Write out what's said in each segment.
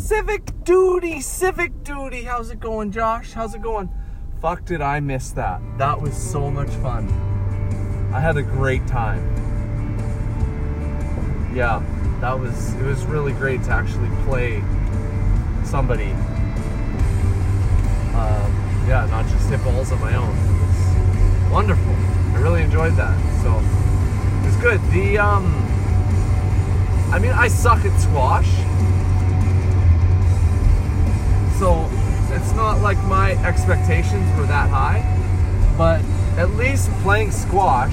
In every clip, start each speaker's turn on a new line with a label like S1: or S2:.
S1: Civic Duty. How's it going, Josh? How's it going? Fuck, did I miss that? That was so much fun. I had a great time. Yeah, it was really great to actually play somebody. Yeah, not just hit balls on my own. It was wonderful. I really enjoyed that. So it was good. I suck at squash. So it's not like my expectations were that high, but at least playing squash,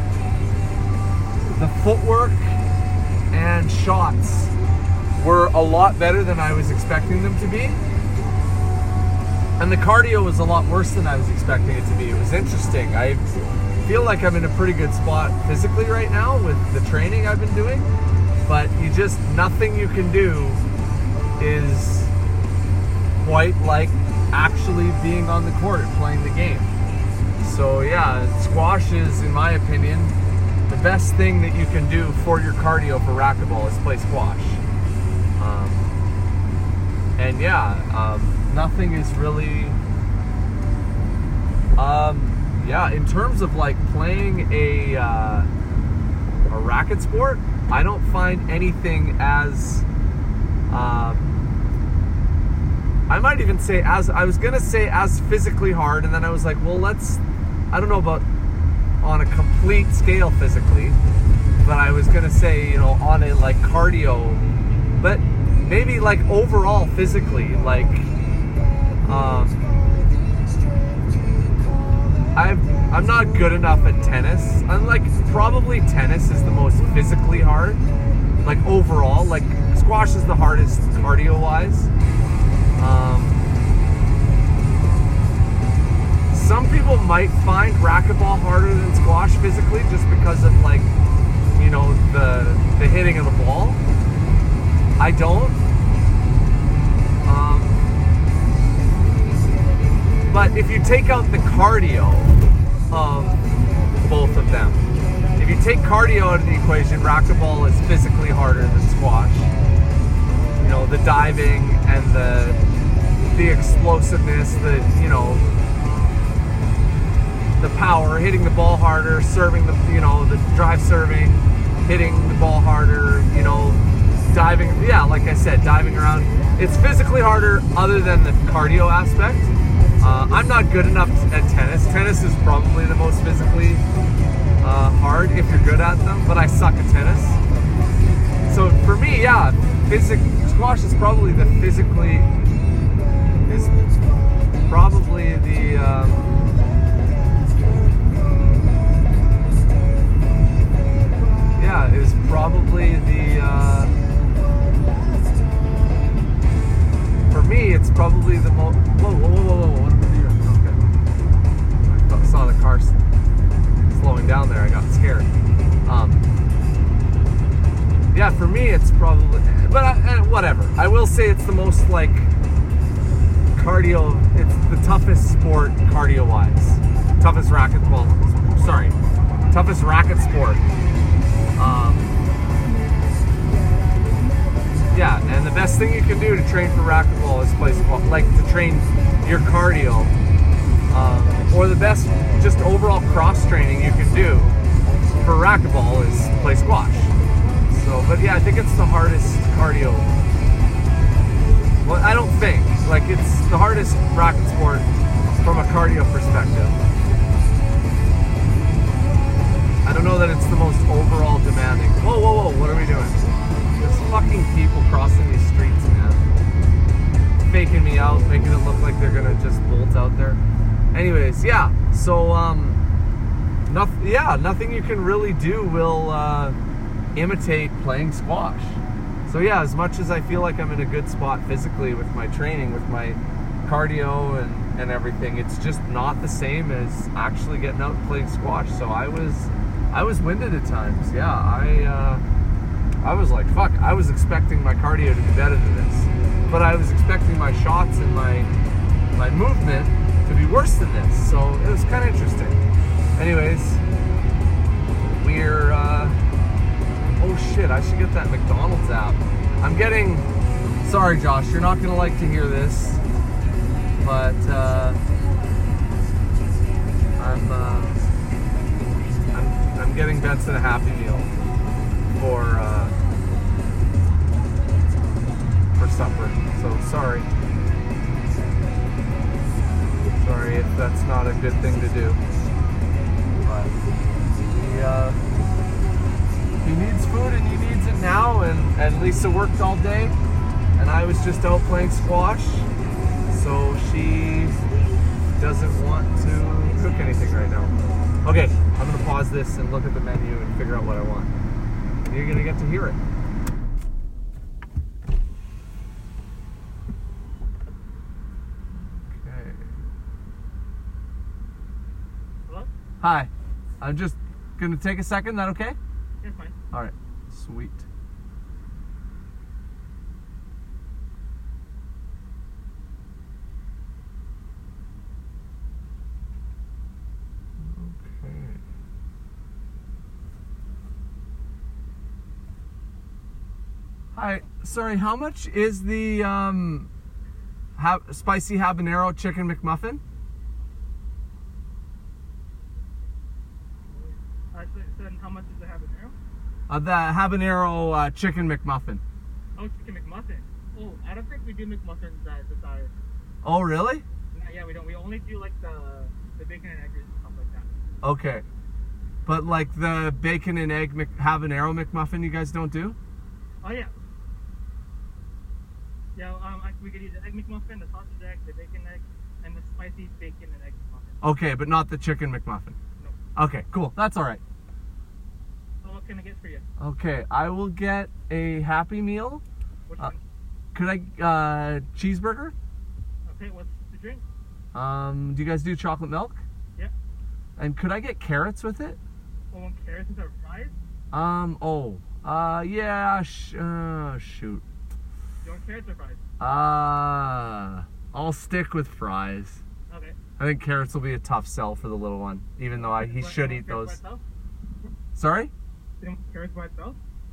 S1: the footwork and shots were a lot better than I was expecting them to be. And the cardio was a lot worse than I was expecting it to be. It was interesting. I feel like I'm in a pretty good spot physically right now with the training I've been doing, but nothing you can do is quite like actually being on the court and playing the game. So yeah, squash is, in my opinion, the best thing that you can do for your cardio for racquetball is play squash. Nothing is really, in terms of like playing a racket sport, I don't find anything as, I might even say as physically hard, and then I was like, well, I don't know about on a complete scale physically, but I was gonna say, on a like cardio, but maybe like overall physically, like, I'm not good enough at tennis. I'm like, probably tennis is the most physically hard, like overall, like squash is the hardest cardio wise. Some people might find racquetball harder than squash physically just because of like, the hitting of the ball. I don't. But if you take out the cardio of both of them, if you take cardio out of the equation, racquetball is physically harder than squash. The diving and the explosiveness, the power, hitting the ball harder, serving the drive serving, hitting the ball harder, diving, like I said, diving around. It's physically harder other than the cardio aspect. I'm not good enough at tennis. Tennis is probably the most physically hard if you're good at them, but I suck at tennis. So for me, squash is probably the for me, it's probably the most, whoa, what am I doing? Okay. I saw the car slowing down there, I got scared. For me, it's probably, but whatever. I will say it's the most, like, cardio, it's the toughest sport cardio-wise. Toughest racket sport. And the best thing you can do to train for racquetball is play squash, like to train your cardio, or the best just overall cross training you can do for racquetball is play squash. So, but I think it's the hardest cardio. Well, I don't think, like, it's the hardest racket sport from a cardio perspective. I don't know that it's the most overall demanding. Whoa, what are we doing? There's fucking people crossing these streets, man. Faking me out, making it look like they're gonna just bolt out there. Anyways, so, nothing you can really do will, imitate playing squash. So as much as I feel like I'm in a good spot physically with my training, with my cardio and everything, it's just not the same as actually getting out and playing squash. So I was winded at times. I was like, fuck, I was expecting my cardio to be better than this, but I was expecting my shots and my movement to be worse than this. So it was kind of interesting. Anyways, we're oh shit, I should get that McDonald's app. I'm getting Sorry, Josh, you're not gonna like to hear this, but I'm getting Benson a Happy Meal for supper. So sorry if that's not a good thing to do. But he needs food and he needs it now. And Lisa worked all day, and I was just out playing squash. So she doesn't want to cook anything right now. Okay, I'm gonna pause this and look at the menu and figure out what I want. And you're gonna get to hear it. Okay.
S2: Hello?
S1: Hi. I'm just gonna take a second. Is that okay?
S2: Yeah, fine.
S1: All right. Sweet. Hi, sorry, how much is the spicy habanero chicken McMuffin?
S2: So then how much is the habanero?
S1: The habanero chicken McMuffin.
S2: Oh, chicken McMuffin. Oh, I don't think we do McMuffins at the size.
S1: Oh, really?
S2: Yeah, we don't. We only do like the bacon and egg and stuff like that.
S1: Okay. But like the bacon and egg habanero McMuffin you guys don't do?
S2: Oh, yeah. Yeah, we could use the egg McMuffin, the sausage egg, the bacon egg, and the spicy bacon and egg McMuffin.
S1: Okay, but not the chicken McMuffin.
S2: No.
S1: Okay, cool. That's all right.
S2: So what can I get for you?
S1: Okay, I will get a Happy Meal.
S2: Which one?
S1: Could I cheeseburger?
S2: Okay, what's the drink?
S1: Do you guys do chocolate milk?
S2: Yeah.
S1: And could I get carrots with it?
S2: Oh, one carrots with our fries?
S1: Yeah, shoot.
S2: You want carrots or fries?
S1: I'll stick with fries.
S2: Okay.
S1: I think carrots will be a tough sell for the little one, even though he should eat those. Sorry?
S2: You want carrots by itself?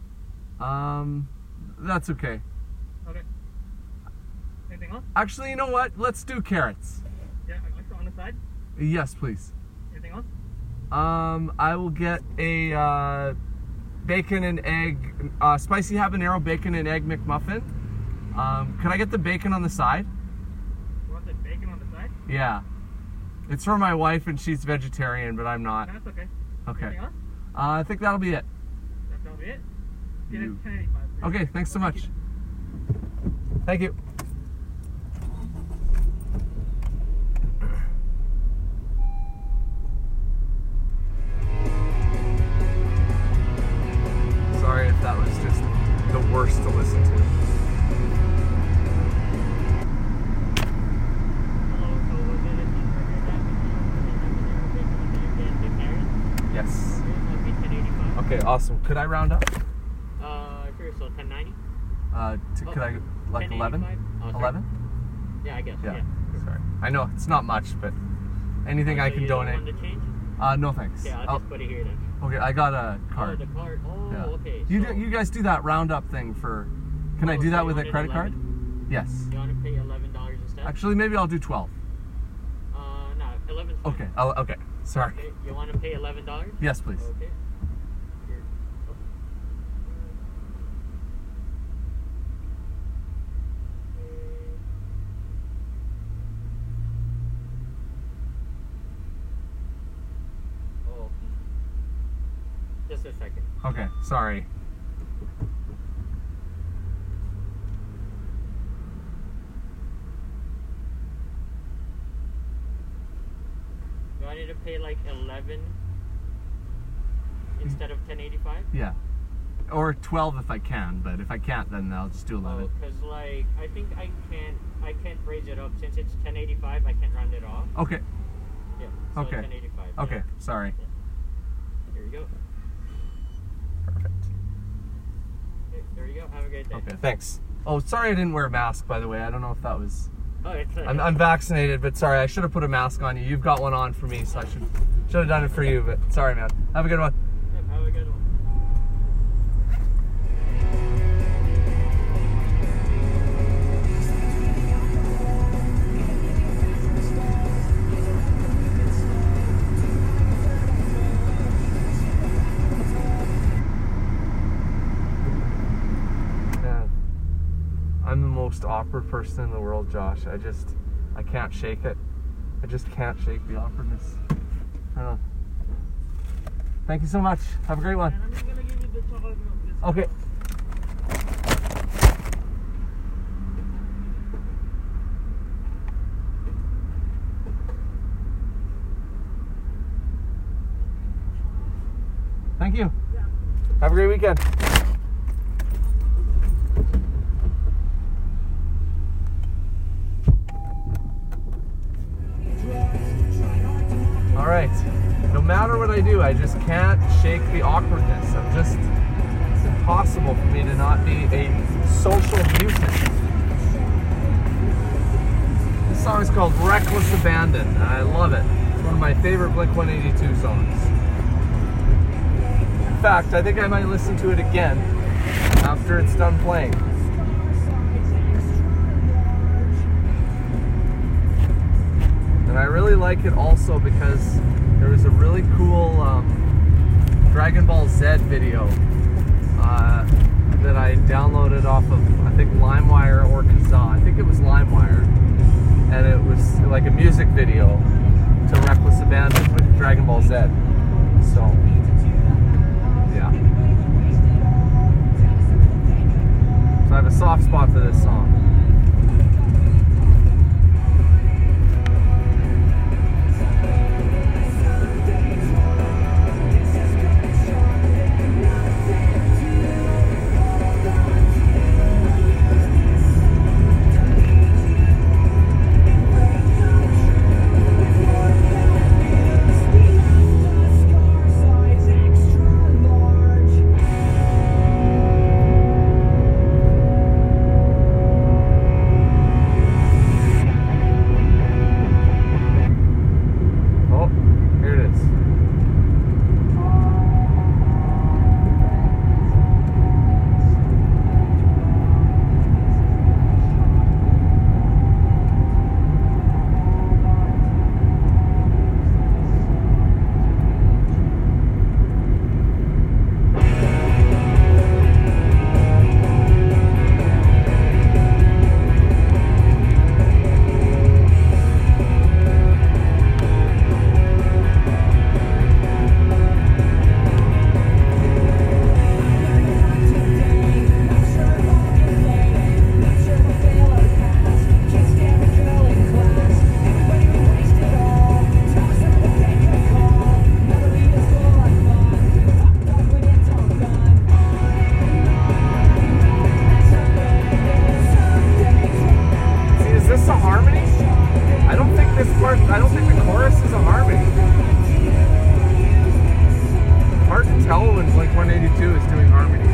S1: That's okay.
S2: Okay. Anything else?
S1: Actually, you know what? Let's do carrots.
S2: Yeah, on the side?
S1: Yes, please.
S2: Anything else?
S1: I will get a bacon and egg, spicy habanero bacon and egg McMuffin. Could I get the bacon on the side?
S2: You want the bacon on the side?
S1: Yeah. It's for my wife and she's vegetarian, but I'm not.
S2: That's okay.
S1: Okay.
S2: Anything else?
S1: I think that'll be it.
S2: That'll be it? Get it $10.85.
S1: Okay, thanks so much. Thank you. Sorry if that was just the worst to listen to. Yes. Okay, awesome. Could I round up?
S2: Sure, so 1090?
S1: Could I, like 11? 11?
S2: Yeah, I guess.
S1: Yeah.
S2: Sure.
S1: Sorry. I know it's not much, but anything I can
S2: you
S1: donate.
S2: Don't want to change?
S1: No thanks.
S2: Okay, I'll just put it here then.
S1: Okay, I got a card.
S2: Oh, the card. Oh,
S1: Yeah.
S2: okay.
S1: You guys do that roundup thing for... Can I do that with a credit card? Yes.
S2: You want to pay $11 instead?
S1: Actually, maybe I'll do 12.
S2: No, 11.
S1: Okay. Okay. Sorry.
S2: Okay. You want to pay $11?
S1: Yes, please.
S2: Okay. Here. Oh. Just a second.
S1: Okay. Sorry.
S2: Do I need to pay like 11 instead of 1085?
S1: Yeah. Or 12 if I can, but if I can't, then I'll just do 11.
S2: Oh, because like I think I can't raise it up since it's 1085. I can't round it off.
S1: Okay.
S2: Yeah. So
S1: Okay.
S2: 1085.
S1: Okay.
S2: Yeah.
S1: Sorry.
S2: Here you go.
S1: Perfect.
S2: Okay, there you go. Have a great day.
S1: Okay. Thanks. Oh, sorry I didn't wear a mask, by the way. I don't know if that was...
S2: Oh, it's
S1: I'm vaccinated, but sorry, I should have put a mask on you. You've got one on for me, so I should have done it for you, but sorry, man. Have a good one.
S2: Have a good one.
S1: most awkward person in the world, Josh. I can't shake it. I just can't shake the awkwardness. I don't know. Thank you so much. Have a great one.
S2: And I'm just gonna give you the chocolate milk biscuit.
S1: Okay. Thank you.
S2: Yeah.
S1: Have a great weekend. All right. No matter what I do, I just can't shake the awkwardness. It's impossible for me to not be a social mutant. This song is called Reckless Abandon, and I love it. It's one of my favorite Blink-182 songs. In fact, I think I might listen to it again after it's done playing. And I really like it also because there was a really cool Dragon Ball Z video that I downloaded off of, I think, LimeWire or Kazaa. I think it was LimeWire. And it was like a music video to Reckless Abandon with Dragon Ball Z. So, yeah. So I have a soft spot for this song. I don't think the chorus is a harmony. Hard to tell when Blink-182 is doing harmonies.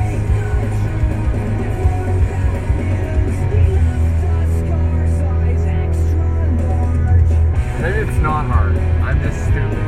S1: Maybe it's not hard. I'm just stupid.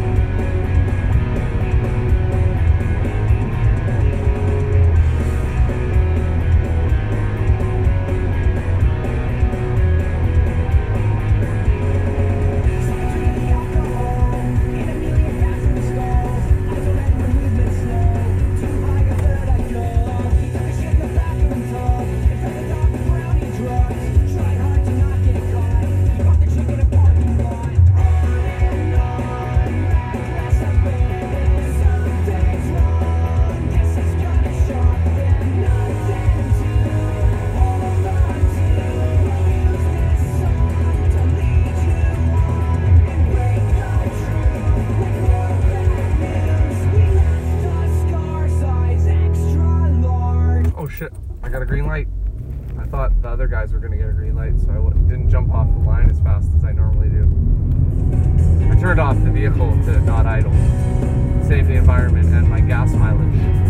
S1: Shit, I got a green light. I thought the other guys were going to get a green light, so I didn't jump off the line as fast as I normally do. I turned off the vehicle to not idle, save the environment and my gas mileage.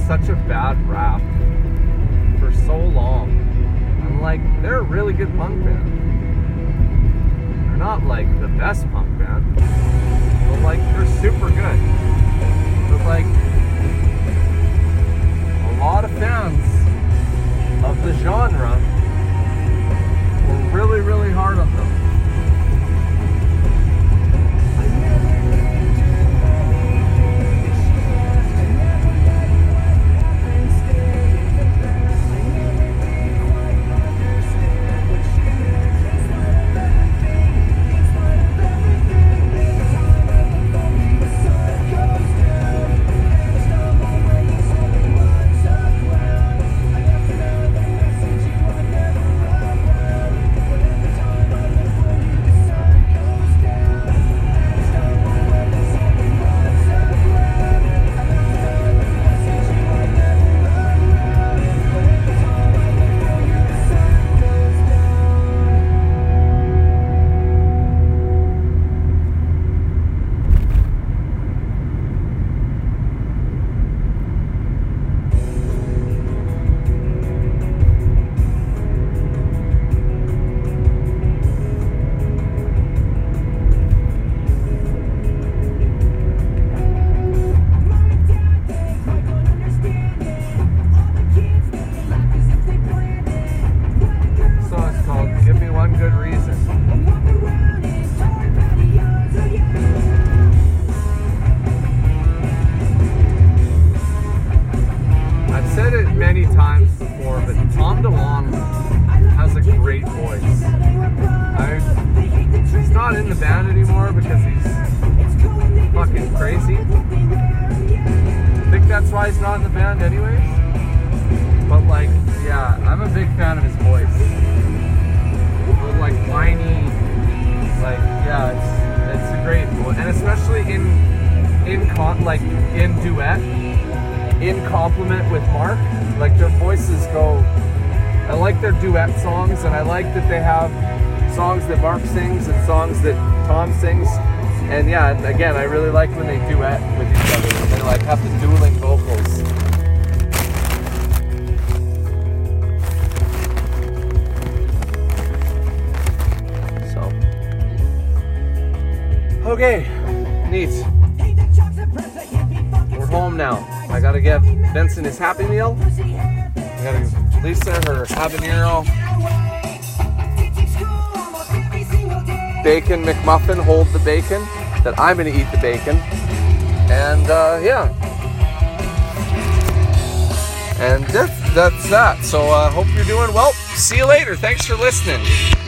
S1: such a bad rap for so long. I'm like, they're a really good punk band. They're not like the best punk band, but like they're super good. But like a lot of fans of the genre were really, really hard on them. Many times before, but Tom DeLonge has a great voice. He's not in the band anymore because he's fucking crazy. I think that's why he's not in the band anyways. But like, yeah, I'm a big fan of his voice. But like whiny, like, yeah, it's a great voice, and especially in duet, in compliment with Mark. Like their voices go, I like their duet songs, and I like that they have songs that Mark sings and songs that Tom sings. And yeah, and again, I really like when they duet with each other, when they like have the dueling vocals. So, okay, neat. We're home now. I gotta give Benson his Happy Meal. I gotta give Lisa her habanero bacon McMuffin. Hold the bacon. That I'm gonna eat the bacon. And yeah. And that's that. So hope you're doing well. See you later. Thanks for listening.